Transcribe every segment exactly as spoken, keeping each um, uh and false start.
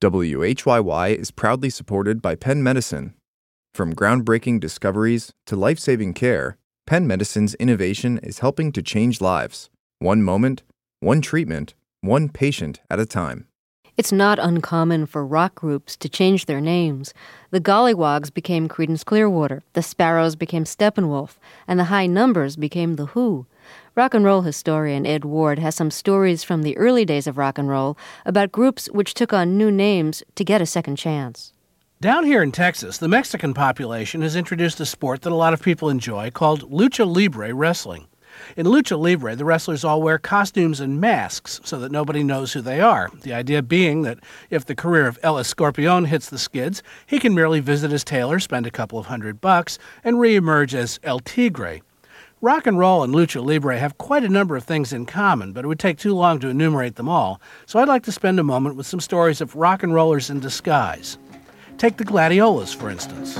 W H Y Y is proudly supported by Penn Medicine. From groundbreaking discoveries to life-saving care, Penn Medicine's innovation is helping to change lives, one moment, one treatment, one patient at a time. It's not uncommon for rock groups to change their names. The Gollywogs became Creedence Clearwater, the Sparrows became Steppenwolf, and the High Numbers became The Who. Rock and roll historian Ed Ward has some stories from the early days of rock and roll about groups which took on new names to get a second chance. Down here in Texas, the Mexican population has introduced a sport that a lot of people enjoy called lucha libre wrestling. In lucha libre, the wrestlers all wear costumes and masks so that nobody knows who they are. The idea being that if the career of El Escorpion hits the skids, he can merely visit his tailor, spend a couple of hundred bucks, and reemerge as El Tigre. Rock and roll and lucha libre have quite a number of things in common, but it would take too long to enumerate them all, so I'd like to spend a moment with some stories of rock and rollers in disguise. Take the Gladiolas, for instance.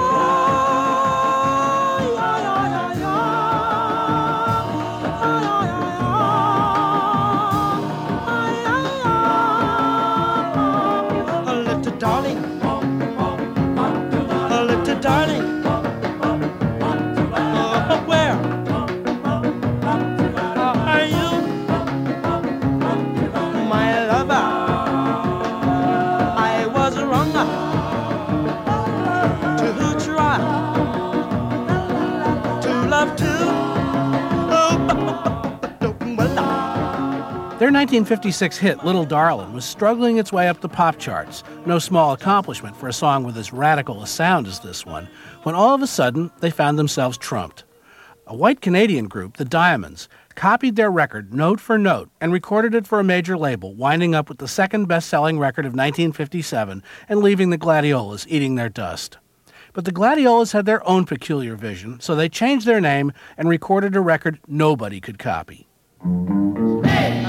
Their nineteen fifty-six hit, Little Darlin', was struggling its way up the pop charts, no small accomplishment for a song with as radical a sound as this one, when all of a sudden they found themselves trumped. A white Canadian group, the Diamonds, copied their record note for note and recorded it for a major label, winding up with the second best-selling record of nineteen fifty-seven and leaving the Gladiolas eating their dust. But the Gladiolas had their own peculiar vision, so they changed their name and recorded a record nobody could copy. Hey!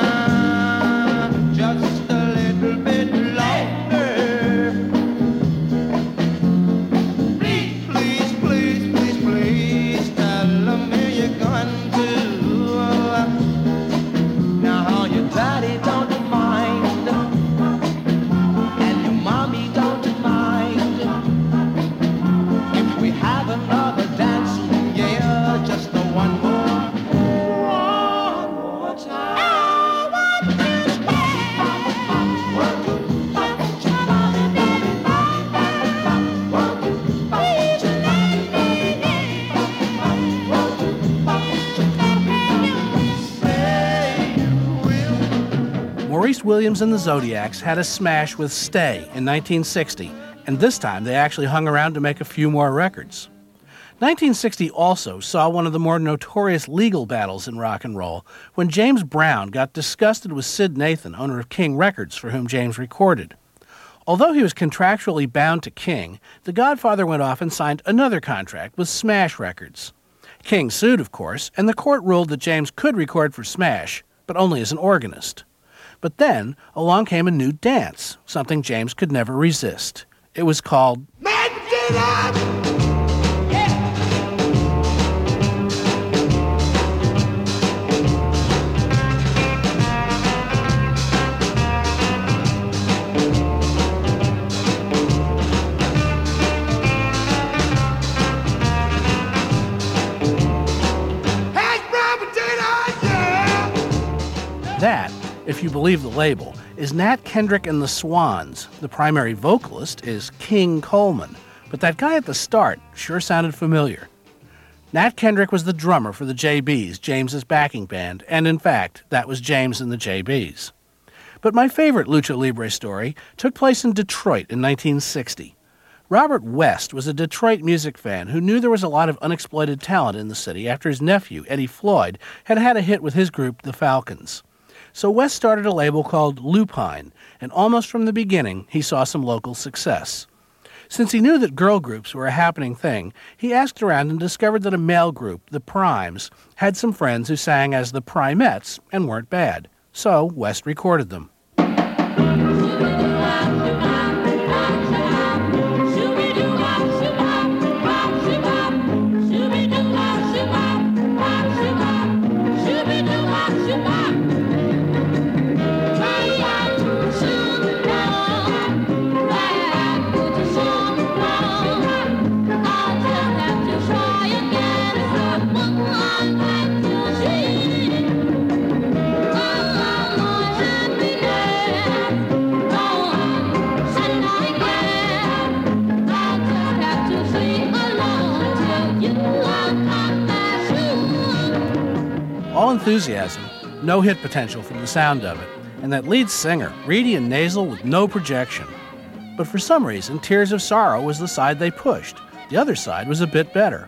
Just a little bit longer. Please, please, please, please, please tell me you're going to. Now your daddy don't mind, and your mommy don't mind. If we have another dance, yeah, just the one more. Maurice Williams and the Zodiacs had a smash with Stay in nineteen sixty, and this time they actually hung around to make a few more records. nineteen sixty also saw one of the more notorious legal battles in rock and roll when James Brown got disgusted with Sid Nathan, owner of King Records, for whom James recorded. Although he was contractually bound to King, the Godfather went off and signed another contract with Smash Records. King sued, of course, and the court ruled that James could record for Smash, but only as an organist. But then along came a new dance, something James could never resist. It was called Magdalene! That, if you believe the label, is Nat Kendrick and the Swans. The primary vocalist is King Coleman, but that guy at the start sure sounded familiar. Nat Kendrick was the drummer for the J Bs, James's backing band, and in fact, that was James and the J Bs. But my favorite Lucha Libre story took place in Detroit in nineteen sixty. Robert West was a Detroit music fan who knew there was a lot of unexploited talent in the city after his nephew, Eddie Floyd, had had a hit with his group, the Falcons. So West started a label called Lupine, and almost from the beginning, he saw some local success. Since he knew that girl groups were a happening thing, he asked around and discovered that a male group, the Primes, had some friends who sang as the Primettes and weren't bad. So West recorded them. enthusiasm, no hit potential from the sound of it, and that lead singer, reedy and nasal with no projection. But for some reason, Tears of Sorrow was the side they pushed. The other side was a bit better.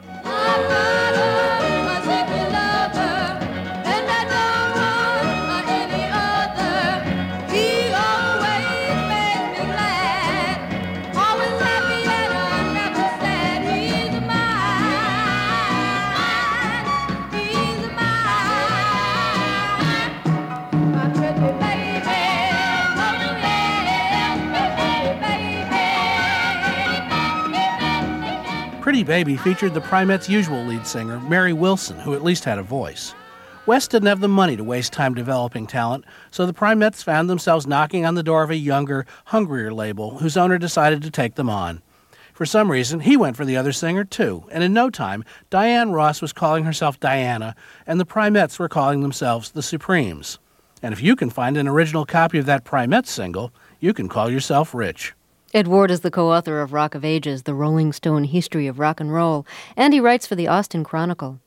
Pretty Baby featured the Primettes' usual lead singer, Mary Wilson, who at least had a voice. West didn't have the money to waste time developing talent, so the Primettes found themselves knocking on the door of a younger, hungrier label whose owner decided to take them on. For some reason, he went for the other singer, too, and in no time, Diane Ross was calling herself Diana, and the Primettes were calling themselves the Supremes. And if you can find an original copy of that Primettes single, you can call yourself rich. Ed Ward is the co-author of Rock of Ages, the Rolling Stone History of Rock and Roll, and he writes for the Austin Chronicle.